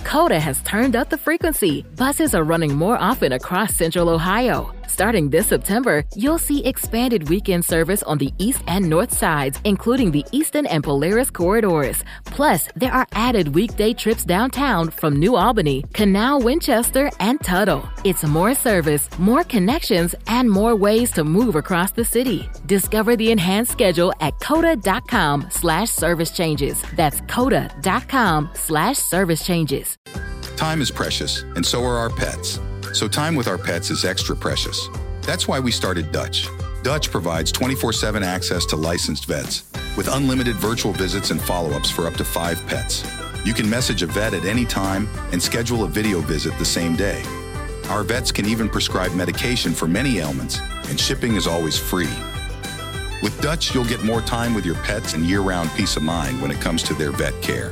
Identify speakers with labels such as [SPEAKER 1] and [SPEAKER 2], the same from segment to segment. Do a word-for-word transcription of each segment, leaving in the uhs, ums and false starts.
[SPEAKER 1] Coda has turned up the frequency. Buses are running more often across Central Ohio. Starting this September, you'll see expanded weekend service on the east and north sides, including the Eastern and Polaris corridors. Plus, there are added weekday trips downtown from New Albany, Canal, Winchester, and Tuttle. It's more service, more connections, and more ways to move across the city. Discover the enhanced schedule at coda.com slash service changes. That's coda.com slash service changes.
[SPEAKER 2] Time is precious, and so are our pets. So time with our pets is extra precious. That's why we started Dutch. Dutch provides twenty-four seven access to licensed vets with unlimited virtual visits and follow-ups for up to five pets. You can message a vet at any time and schedule a video visit the same day. Our vets can even prescribe medication for many ailments, and shipping is always free. With Dutch, you'll get more time with your pets and year-round peace of mind when it comes to their vet care.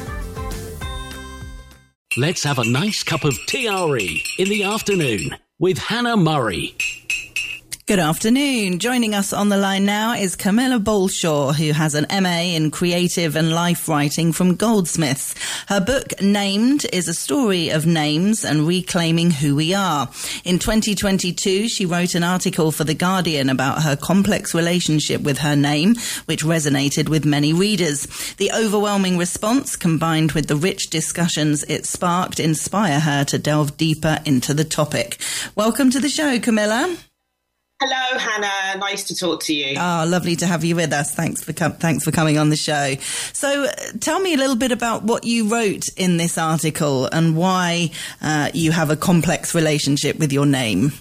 [SPEAKER 3] Let's have a nice cup of T R E in the afternoon with Hannah Murray.
[SPEAKER 4] Good afternoon. Joining us on the line now is Camilla Bolshaw, who has an M A in Creative and Life Writing from Goldsmiths. Her book, Named, is a story of names and reclaiming who we are. In twenty twenty-two, she wrote an article for The Guardian about her complex relationship with her name, which resonated with many readers. The overwhelming response, combined with the rich discussions it sparked, inspire her to delve deeper into the topic. Welcome to the show, Camilla.
[SPEAKER 5] Hello, Hannah. Nice to talk to you.
[SPEAKER 4] Oh, lovely to have you with us. Thanks for com- thanks for coming on the show. So, uh, tell me a little bit about what you wrote in this article and why uh, you have a complex relationship with your name.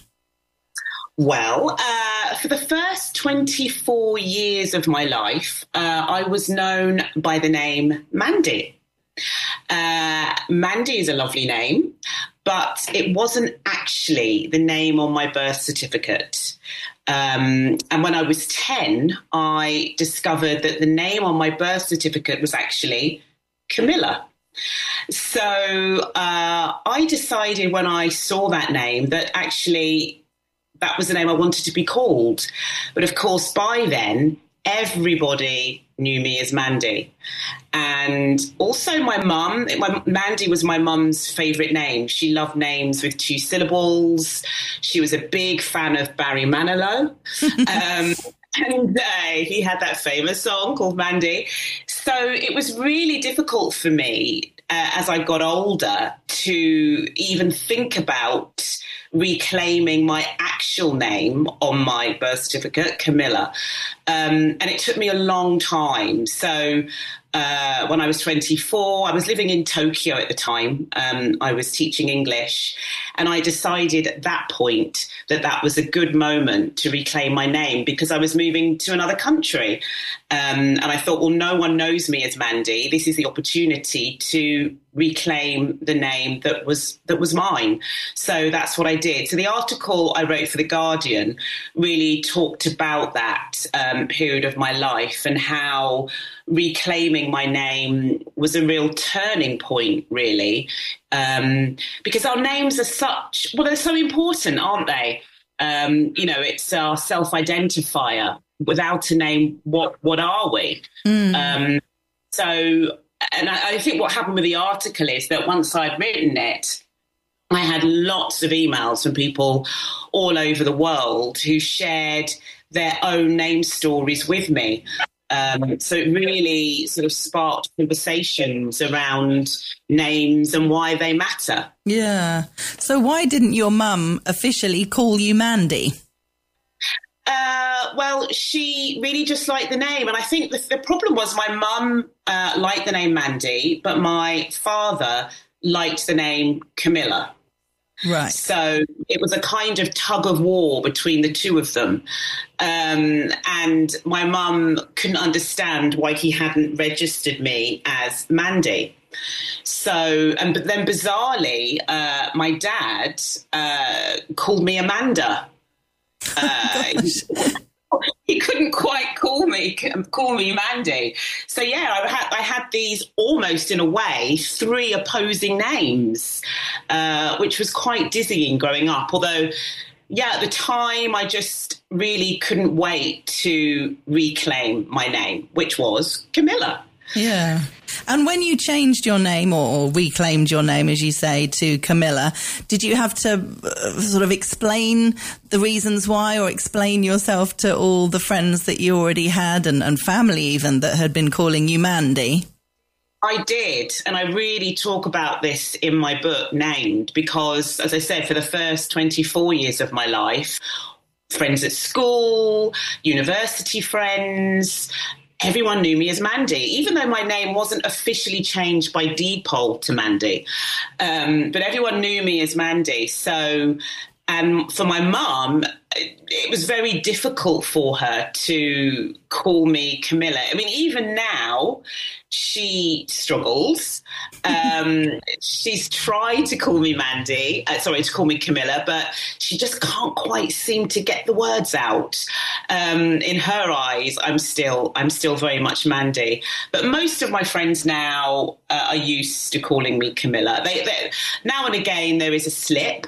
[SPEAKER 5] Well, uh, for the first twenty-four years of my life, uh, I was known by the name Mandy. Uh, Mandy is a lovely name, but it wasn't actually the name on my birth certificate. Um, and when I was ten, I discovered that the name on my birth certificate was actually Camilla. So uh, I decided when I saw that name that actually that was the name I wanted to be called. But of course, by then, everybody knew me as Mandy. And also my mum, my, Mandy was my mum's favourite name. She loved names with two syllables. She was a big fan of Barry Manilow. um, and uh, he had that famous song called Mandy. So it was really difficult for me uh, as I got older to even think about reclaiming my actual name on my birth certificate, Camilla. Um, and it took me a long time. So uh, when I was twenty-four, I was living in Tokyo at the time. Um, I was teaching English. And I decided at that point that that was a good moment to reclaim my name because I was moving to another country. Um, and I thought, well, no one knows me as Mandy. This is the opportunity to reclaim the name that was that was mine. So that's what I did. So the article I wrote for The Guardian really talked about that um, period of my life and how reclaiming my name was a real turning point, really, um, because our names are such, well, they're so important, aren't they? Um, you know, it's our self-identifier. Without a name, what what are we? Mm. Um, so, and I, I think what happened with the article is that once I'd written it, I had lots of emails from people all over the world who shared their own name stories with me. Um, so it really sort of sparked conversations around names and why they matter.
[SPEAKER 4] Yeah. So why didn't your mum officially call you Mandy?
[SPEAKER 5] Uh, well, she really just liked the name. And I think the, the problem was my mum uh, liked the name Mandy, but my father liked the name Camilla.
[SPEAKER 4] Right.
[SPEAKER 5] So it was a kind of tug of war between the two of them. Um, and my mum couldn't understand why he hadn't registered me as Mandy. So, and but then bizarrely, uh, my dad uh, called me Amanda. Uh, he, he couldn't quite call me call me Mandy. So yeah, I had I had these almost in a way three opposing names, uh, which was quite dizzying growing up. Although, yeah, at the time I just really couldn't wait to reclaim my name, which was Camilla.
[SPEAKER 4] Yeah. And when you changed your name or reclaimed your name, as you say, to Camilla, did you have to uh, sort of explain the reasons why, or explain yourself to all the friends that you already had and, and family even that had been calling you Mandy?
[SPEAKER 5] I did, and I really talk about this in my book, Named, because, as I said, for the first twenty-four years of my life, friends at school, university friends, everyone knew me as Mandy, even though my name wasn't officially changed by deed poll to Mandy. Um, but everyone knew me as Mandy. So, and for my mum, it was very difficult for her to call me Camilla. I mean, even now, she struggles. Um, she's tried to call me Mandy, uh, sorry, to call me Camilla, but she just can't quite seem to get the words out. Um, in her eyes, I'm still, I'm still very much Mandy. But most of my friends now uh, are used to calling me Camilla. They, they, now and again, there is a slip.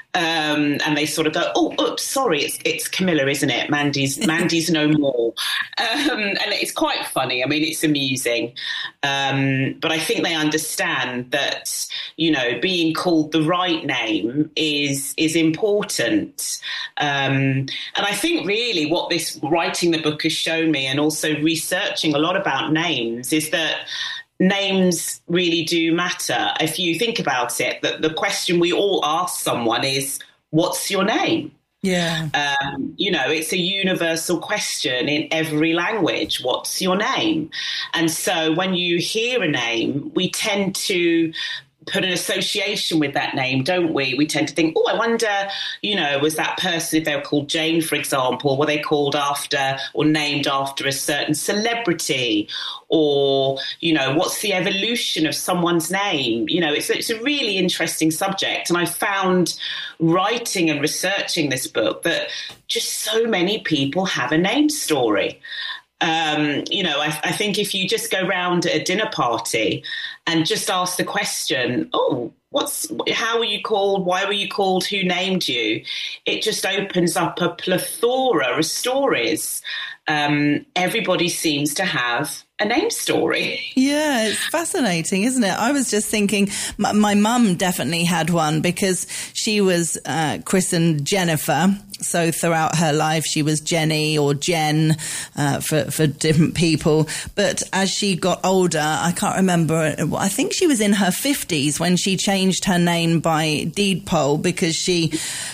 [SPEAKER 5] Um, and they sort of go, oh, oops, sorry, it's it's Camilla, isn't it? Mandy's Mandy's no more. Um, and it's quite funny. I mean, it's amusing. Um, but I think they understand that, you know, being called the right name is is important. Um, and I think really what this writing the book has shown me, and also researching a lot about names, is that names really do matter. If you think about it, that the question we all ask someone is, what's your name?
[SPEAKER 4] Yeah.
[SPEAKER 5] Um, you know, it's a universal question in every language. What's your name? And so when you hear a name, we tend to put an association with that name, don't we? We tend to think, oh, I wonder, you know, was that person, if they were called Jane, for example, were they called after or named after a certain celebrity? Or, you know, what's the evolution of someone's name? You know, it's, it's a really interesting subject. And I found writing and researching this book that just so many people have a name story. Um, you know, I, I think if you just go round at a dinner party and just ask the question, oh, what's, how were you called? Why were you called? Who named you? It just opens up a plethora of stories. Um, everybody seems to have a name story.
[SPEAKER 4] Yeah, it's fascinating, isn't it? I was just thinking, my, my mum definitely had one because she was uh, christened Jennifer. So throughout her life, she was Jenny or Jen uh, for, for different people. But as she got older, I can't remember, I think she was in her fifties when she changed her name by deed poll because she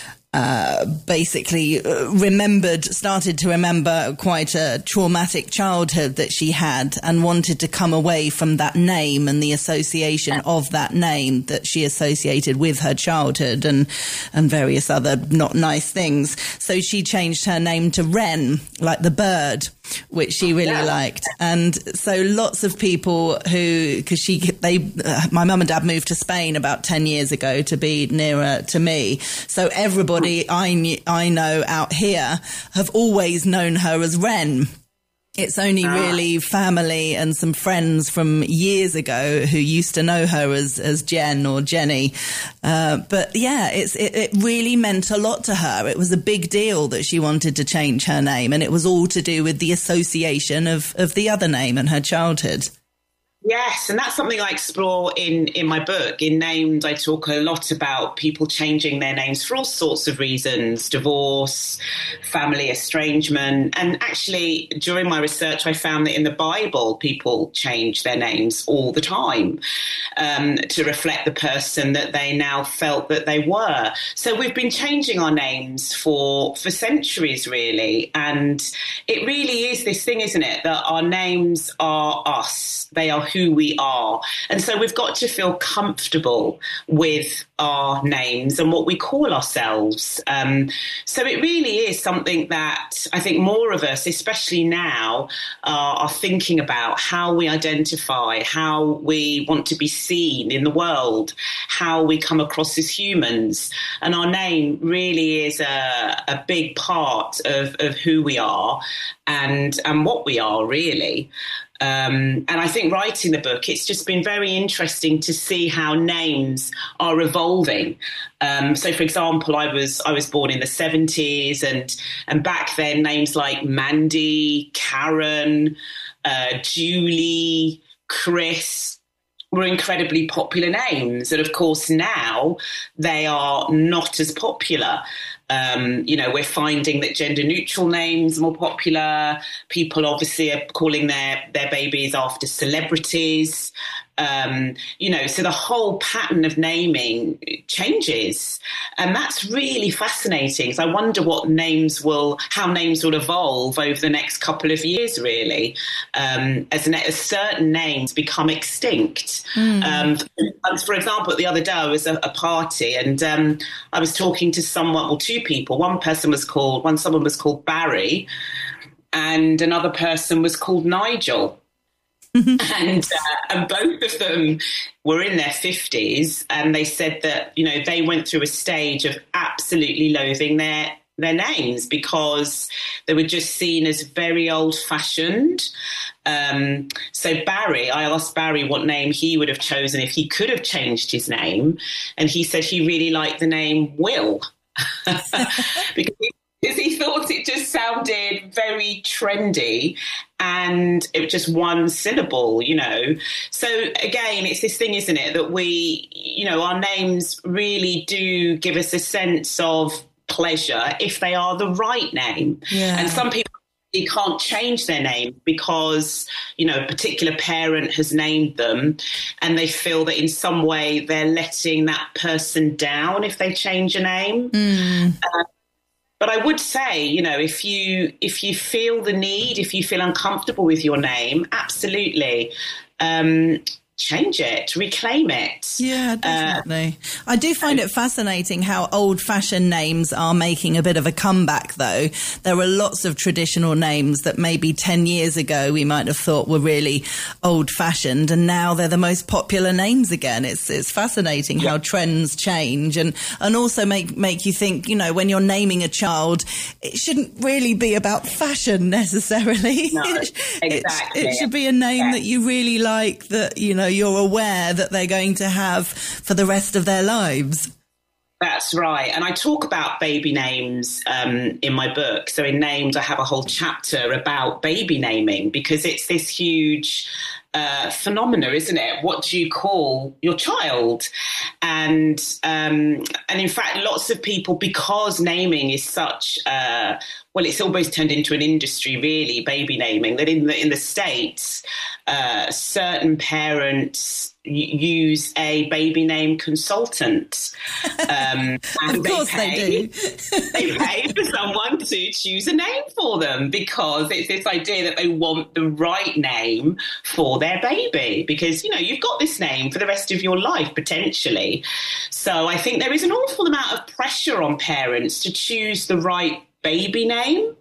[SPEAKER 4] Uh, basically uh, remembered, started to remember quite a traumatic childhood that she had and wanted to come away from that name and the association of that name that she associated with her childhood and, and various other not nice things. So she changed her name to Wren, like the bird, which she really yeah. liked. And so lots of people who, because she, they, uh, my mum and dad moved to Spain about ten years ago to be nearer to me. So everybody I knew, I know out here have always known her as Wren. It's only ah. really family and some friends from years ago who used to know her as, as Jen or Jenny. Uh, but yeah, it's, it, it really meant a lot to her. It was a big deal that she wanted to change her name, and it was all to do with the association of, of the other name and her childhood.
[SPEAKER 5] Yes, and that's something I explore in, in my book. In Named, I talk a lot about people changing their names for all sorts of reasons, divorce, family estrangement. And actually, during my research, I found that in the Bible, people change their names all the time um, to reflect the person that they now felt that they were. So we've been changing our names for, for centuries, really. And it really is this thing, isn't it, that our names are us. They are who we are. And so we've got to feel comfortable with our names and what we call ourselves. Um, so it really is something that I think more of us, especially now, uh, are thinking about how we identify, how we want to be seen in the world, how we come across as humans. And our name really is a, a big part of, of who we are and, and what we are, really. Um, and I think writing the book, it's just been very interesting to see how names are evolving. Um, so, for example, I was I was born in the seventies, and and back then names like Mandy, Karen, uh, Julie, Chris were incredibly popular names. And of course, now they are not as popular. Um, you know, we're finding that gender neutral names are more popular. People obviously are calling their, their babies after celebrities. Um, you know, so the whole pattern of naming changes. And that's really fascinating. So I wonder what names will, how names will evolve over the next couple of years, really, um, as, as certain names become extinct. Mm. Um, for example, the other day I was at a party and um, I was talking to someone, well, two people. One person was called, one someone was called Barry and another person was called Nigel. and uh, and both of them were in their fifties, and they said that, you know, they went through a stage of absolutely loathing their their names because they were just seen as very old-fashioned. Um, so Barry, I asked Barry what name he would have chosen if he could have changed his name, and he said he really liked the name Will because he Because he thought it just sounded very trendy and it was just one syllable, you know. So again, it's this thing, isn't it, that we, you know, our names really do give us a sense of pleasure if they are the right name. Yeah. And some people can't change their name because, you know, a particular parent has named them and they feel that in some way they're letting that person down if they change a name. Mm. Uh, But I would say, you know, if you if you feel the need, if you feel uncomfortable with your name, absolutely um, change it, reclaim it.
[SPEAKER 4] Yeah, definitely. Uh, I do find it fascinating how old-fashioned names are making a bit of a comeback, though. There are lots of traditional names that maybe ten years ago we might have thought were really old-fashioned, and now they're the most popular names again. It's it's fascinating yeah. how trends change and, and also make, make you think, you know, when you're naming a child, it shouldn't really be about fashion necessarily.
[SPEAKER 5] No, exactly.
[SPEAKER 4] it, it should be a name yeah. that you really like, that, you know, you're aware that they're going to have for the rest of their lives.
[SPEAKER 5] That's right. And I talk about baby names um, in my book. So in Named, I have a whole chapter about baby naming because it's this huge uh, phenomena, isn't it? What do you call your child? And um, and in fact, lots of people, because naming is such, uh, well, it's almost turned into an industry, really, baby naming, that in the, in the States, uh, certain parents use a baby name consultant. Um, and
[SPEAKER 4] of course
[SPEAKER 5] they, pay,
[SPEAKER 4] they do.
[SPEAKER 5] They pay for someone to choose a name for them because it's this idea that they want the right name for their baby because, you know, you've got this name for the rest of your life, potentially. So I think there is an awful amount of pressure on parents to choose the right baby name.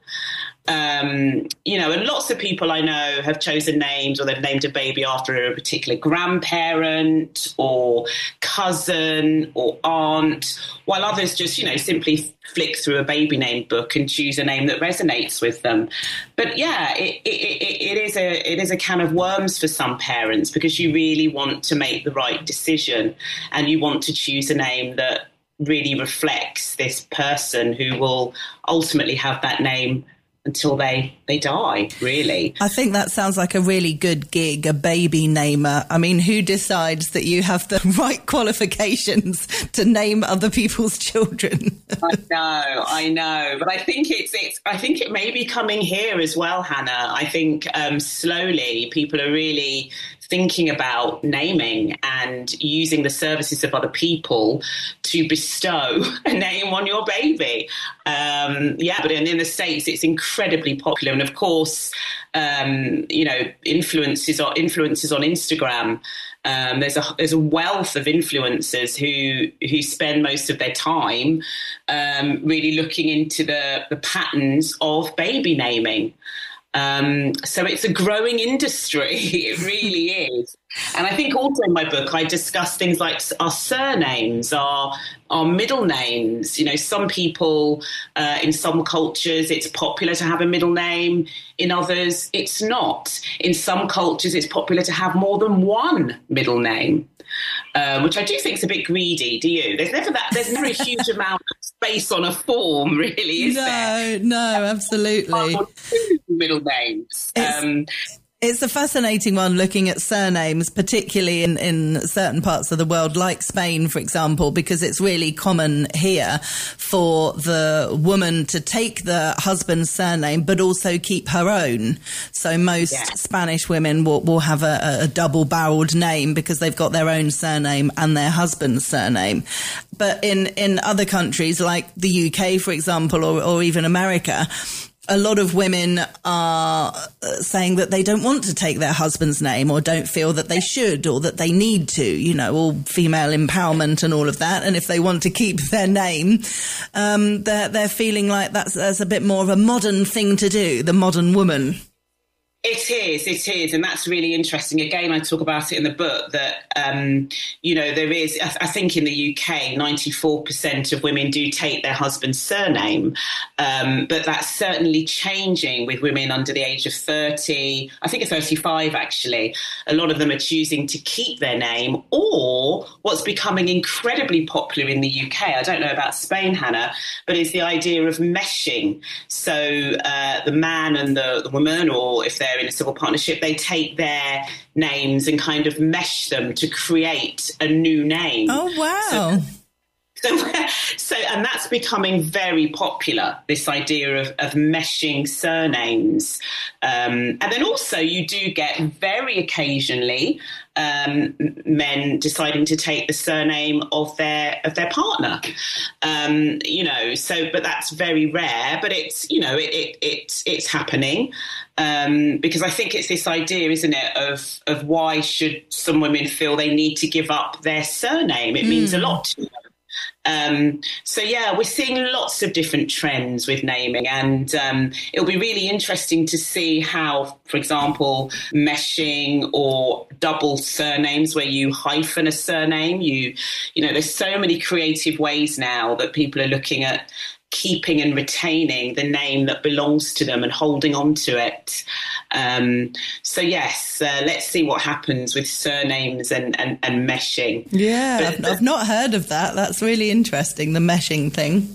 [SPEAKER 5] Um, you know, and lots of people I know have chosen names or they've named a baby after a particular grandparent or cousin or aunt, while others just, you know, simply flick through a baby name book and choose a name that resonates with them. But yeah, it, it, it, it is a it is a can of worms for some parents because you really want to make the right decision and you want to choose a name that really reflects this person who will ultimately have that name until they, they die, really.
[SPEAKER 4] I think that sounds like a really good gig, a baby namer. I mean, who decides that you have the right qualifications to name other people's children?
[SPEAKER 5] I know, I know. But I think it's, it's, I think it may be coming here as well, Hannah. I think um, slowly people are really thinking about naming and using the services of other people to bestow a name on your baby. Um, yeah, but in, in the States, it's incredibly popular. And of course, um, you know, influencers or influencers on Instagram. Um, there's a there's a wealth of influencers who who spend most of their time um, really looking into the, the patterns of baby naming. Um, so it's a growing industry. It really is. And I think also in my book, I discuss things like our surnames, our our middle names. You know, some people, uh, in some cultures, it's popular to have a middle name. In others, it's not. In some cultures, it's popular to have more than one middle name. Um, which I do think is a bit greedy, do you? There's never that. There's never a huge amount of space on a form, really, is
[SPEAKER 4] no,
[SPEAKER 5] there?
[SPEAKER 4] No, no, absolutely.
[SPEAKER 5] Middle names.
[SPEAKER 4] It's,
[SPEAKER 5] um,
[SPEAKER 4] It's a fascinating one looking at surnames, particularly in, in certain parts of the world, like Spain, for example, because it's really common here for the woman to take the husband's surname, but also keep her own. So most yeah. Spanish women will, will have a, a double-barreled name because they've got their own surname and their husband's surname. But in, in other countries, like the U K, for example, or, or even America, a lot of women are saying that they don't want to take their husband's name or don't feel that they should or that they need to, you know, all female empowerment and all of that. And if they want to keep their name, um, they're, they're feeling like that's, that's a bit more of a modern thing to do, the modern woman.
[SPEAKER 5] It is, it is. And that's really interesting. Again, I talk about it in the book that, um, you know, there is, I, I think in the U K, ninety-four percent of women do take their husband's surname. Um, but that's certainly changing with women under the age of thirty, I think thirty-five, actually. A lot of them are choosing to keep their name, or what's becoming incredibly popular in the U K, I don't know about Spain, Hannah, but is the idea of meshing. So uh, the man and the, the woman, or if they're in a civil partnership, they take their names and kind of mesh them to create a new name.
[SPEAKER 4] Oh, wow.
[SPEAKER 5] So, so, so and that's becoming very popular, this idea of, of meshing surnames. Um, and then also you do get very occasionally um, men deciding to take the surname of their of their partner. Um, you know, so but that's very rare. But it's you know it, it it's it's happening. Um, because I think it's this idea, isn't it, of of why should some women feel they need to give up their surname? It mm. means a lot to them. Um, so, yeah, we're seeing lots of different trends with naming, and um, it'll be really interesting to see how, for example, meshing or double surnames where you hyphen a surname, you, you know, there's so many creative ways now that people are looking at keeping and retaining the name that belongs to them and holding on to it. Um, so, yes, uh, let's see what happens with surnames and, and, and meshing.
[SPEAKER 4] Yeah,
[SPEAKER 5] but,
[SPEAKER 4] I've, I've not heard of that. That's really interesting, the meshing thing.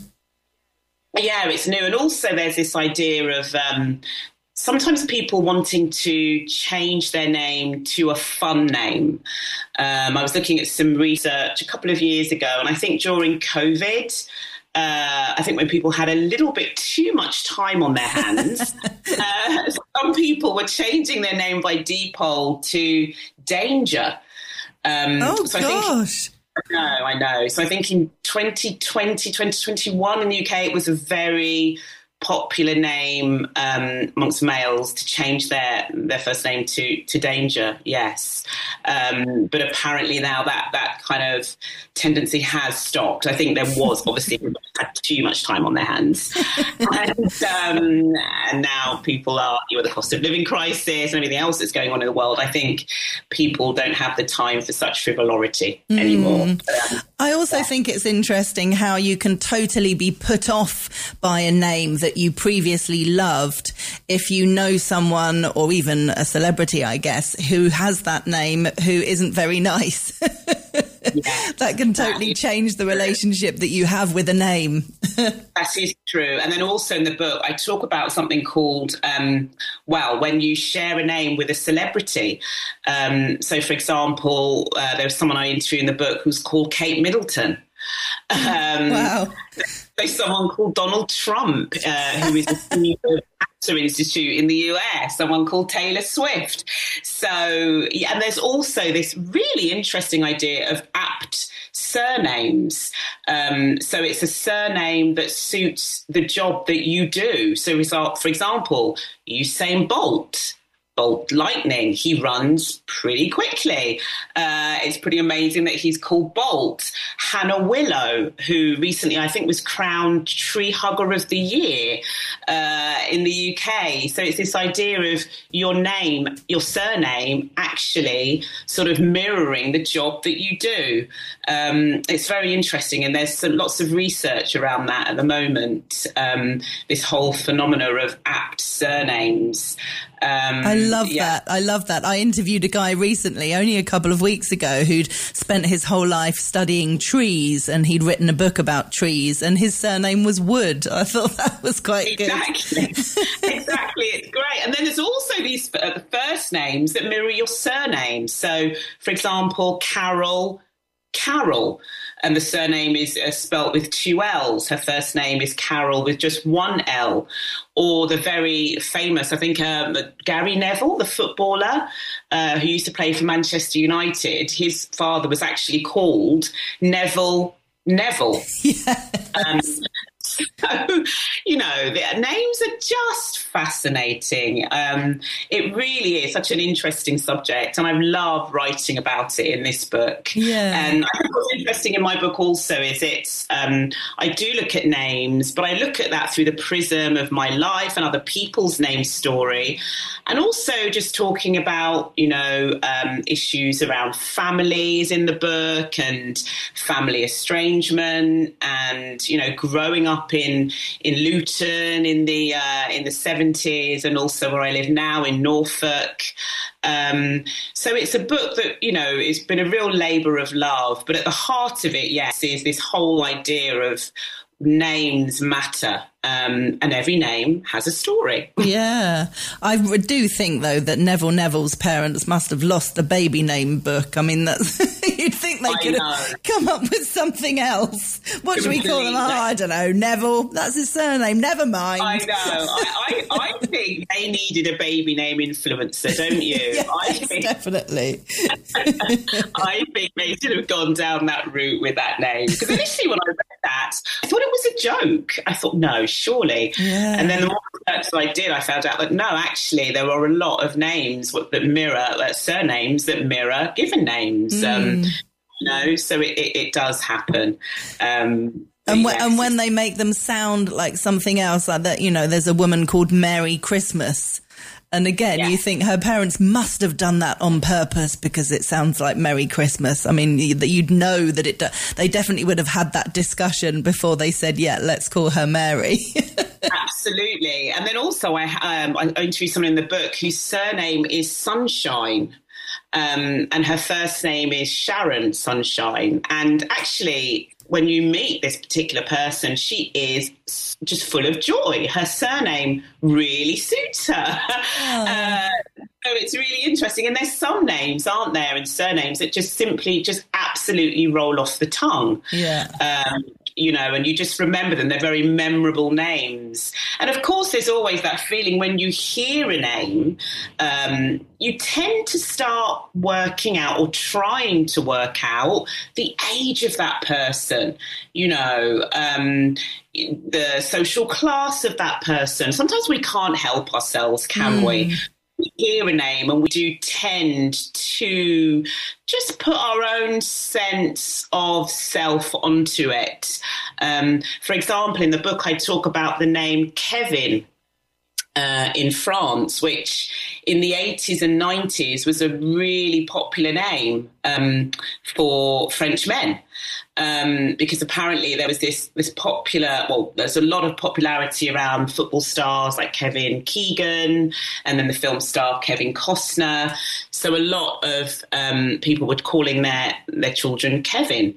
[SPEAKER 5] Yeah, it's new. And also there's this idea of um, sometimes people wanting to change their name to a fun name. Um, I was looking at some research a couple of years ago, and I think during COVID, Uh, I think when people had a little bit too much time on their hands, uh, some people were changing their name by default to Danger. Um,
[SPEAKER 4] oh,
[SPEAKER 5] so
[SPEAKER 4] gosh.
[SPEAKER 5] I think, I know, I know. So I think in twenty twenty, twenty twenty-one in the U K, it was a very popular name um, amongst males to change their their first name to to Danger, yes. Um, but apparently now that that kind of tendency has stopped. I think there was obviously had too much time on their hands. and, um, and now people are, you know, the cost of living crisis and everything else that's going on in the world. I think people don't have the time for such frivolity mm. anymore. Um,
[SPEAKER 4] I also yeah. think it's interesting how you can totally be put off by a name that you previously loved if you know someone, or even a celebrity, I guess, who has that name who isn't very nice. Yeah, that can totally change the relationship that you have with a name.
[SPEAKER 5] That is true. And then also in the book, I talk about something called, um, well, when you share a name with a celebrity. Um, so, for example, uh, there was someone I interviewed in the book who's called Kate Middleton. Um, wow. There's someone called Donald Trump, uh, who is a senior Actor Institute in the U S, someone called Taylor Swift. So, yeah, and there's also this really interesting idea of apt surnames. Um, so it's a surname that suits the job that you do. So, for example, Usain Bolt. Bolt Lightning. He runs pretty quickly. Uh, it's pretty amazing that he's called Bolt. Hannah Willow, who recently I think was crowned Tree Hugger of the Year uh, in the U K. So it's this idea of your name, your surname, actually sort of mirroring the job that you do. Um, it's very interesting, and there's some, lots of research around that at the moment. Um, this whole phenomena of apt surnames. Um,
[SPEAKER 4] I love
[SPEAKER 5] yeah.
[SPEAKER 4] that. I love that. I interviewed a guy recently, only a couple of weeks ago, who'd spent his whole life studying trees, and he'd written a book about trees, and his surname was Wood. I thought that was quite
[SPEAKER 5] exactly.
[SPEAKER 4] good.
[SPEAKER 5] Exactly. It's great. And then there's also these uh, the first names that mirror your surname. So, for example, Carol, Carol. And the surname is uh, spelt with two L's. Her first name is Carol with just one L. Or the very famous, I think, um, Gary Neville, the footballer uh, who used to play for Manchester United. His father was actually called Neville Neville.
[SPEAKER 4] Yeah.
[SPEAKER 5] Um, so, you know, the names are just fascinating. Um, it really is such an interesting subject, and I love writing about it in this book.
[SPEAKER 4] Yeah.
[SPEAKER 5] And I think what's interesting in my book also is it's, um, I do look at names, but I look at that through the prism of my life and other people's name story, and also just talking about, you know, um, issues around families in the book and family estrangement and, you know, growing up in in Luton in the uh, in the seventies, and also where I live now in Norfolk. Um, so it's a book that, you know, it's been a real labour of love, but at the heart of it, yes, is this whole idea of names matter, um, and every name has a story.
[SPEAKER 4] Yeah. I do think, though, that Neville Neville's parents must have lost the baby name book. I mean, that's you'd think they
[SPEAKER 5] I
[SPEAKER 4] could
[SPEAKER 5] know.
[SPEAKER 4] have come up with something else. What should we call them? Oh,
[SPEAKER 5] Completely.
[SPEAKER 4] I don't know. Neville. That's his surname. Never mind.
[SPEAKER 5] I know. I, I, I think they needed a baby name influencer, don't you?
[SPEAKER 4] Yes,
[SPEAKER 5] I think,
[SPEAKER 4] definitely.
[SPEAKER 5] I think they should have gone down that route with that name. Because initially when I read that, I thought it was a joke. I thought, no, surely.
[SPEAKER 4] Yeah.
[SPEAKER 5] And then the more research I did, I found out that no, actually, there are a lot of names that mirror, uh, surnames that mirror given names.
[SPEAKER 4] Mm.
[SPEAKER 5] Um, you know, so it, it, it does happen. Um,
[SPEAKER 4] And, w-
[SPEAKER 5] yes.
[SPEAKER 4] and when they make them sound like something else, like that, you know, there's a woman called Mary Christmas. And again,
[SPEAKER 5] Yeah.
[SPEAKER 4] you think her parents must have done that on purpose because it sounds like Merry Christmas. I mean, you- you'd know that it, do- they definitely would have had that discussion before they said, yeah, let's call her Mary.
[SPEAKER 5] Absolutely. And then also I, um, I interviewed someone in the book whose surname is Sunshine. Um, and her first name is Sharon Sunshine. And actually, when you meet this particular person, she is just full of joy. Her surname really suits her.
[SPEAKER 4] Oh.
[SPEAKER 5] Uh, so it's really interesting. And there's some names, aren't there, and surnames that just simply just absolutely roll off the tongue.
[SPEAKER 4] Yeah.
[SPEAKER 5] Um, you know, and you just remember them. They're very memorable names. And of course, there's always that feeling when you hear a name, um, you tend to start working out or trying to work out the age of that person, you know, um, the social class of that person. Sometimes we can't help ourselves, can mm. we? We hear a name and we do tend to just put our own sense of self onto it. Um, for example, in the book, I talk about the name Kevin uh, in France, which in the eighties and nineties was a really popular name um, for French men. Um, because apparently there was this this popular, well, there's a lot of popularity around football stars like Kevin Keegan and then the film star Kevin Costner. So a lot of um, people were calling their, their children Kevin.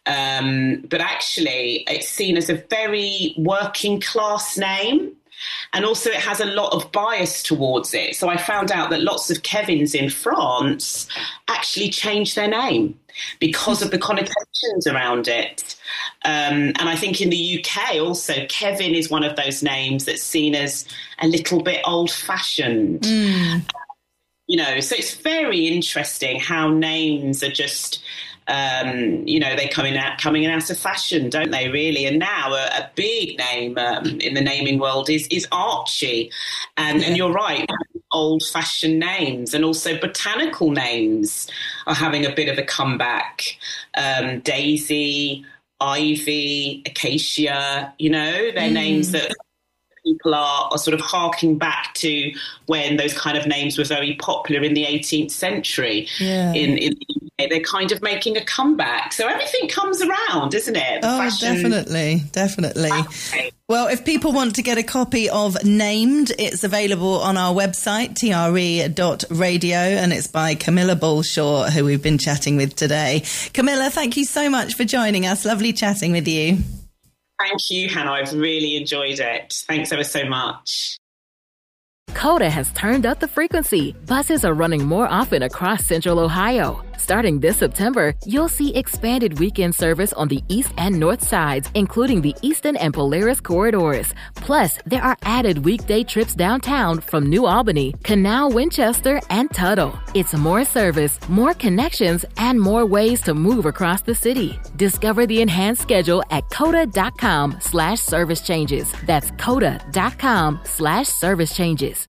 [SPEAKER 5] Um, but actually it's seen as a very working class name. And also it has a lot of bias towards it. So I found out that lots of Kevins in France actually changed their name because of the connotations around it. Um, and I think in the U K also, Kevin is one of those names that's seen as a little bit old-fashioned. Mm. You know, so it's very interesting how names are just... Um, you know, they come in out, coming in out of fashion, don't they, really? And now a, a big name um, in the naming world is, is Archie. And, and you're right, old-fashioned names and also botanical names are having a bit of a comeback. Um, Daisy, Ivy, Acacia, you know, they're mm. names that people are, are sort of harking back to when those kind of names were very popular in the eighteenth century yeah. in, in the U They're kind of making a comeback. So everything comes around, isn't it? The
[SPEAKER 4] oh,
[SPEAKER 5] fashion...
[SPEAKER 4] definitely, definitely.
[SPEAKER 5] Okay.
[SPEAKER 4] Well, if people want to get a copy of Named, it's available on our website, T R E dot radio, and it's by Camilla Balshaw, who we've been chatting with today. Camilla, thank you so much for joining us. Lovely chatting with you.
[SPEAKER 5] Thank you, Hannah. I've really enjoyed it. Thanks ever so much.
[SPEAKER 1] Coda has turned up the frequency. Buses are running more often across Central Ohio. Starting this September, you'll see expanded weekend service on the east and north sides, including the Eastern and Polaris corridors. Plus, there are added weekday trips downtown from New Albany, Canal, Winchester, and Tuttle. It's more service, more connections, and more ways to move across the city. Discover the enhanced schedule at coda.com slash service changes. That's coda.com slash service changes.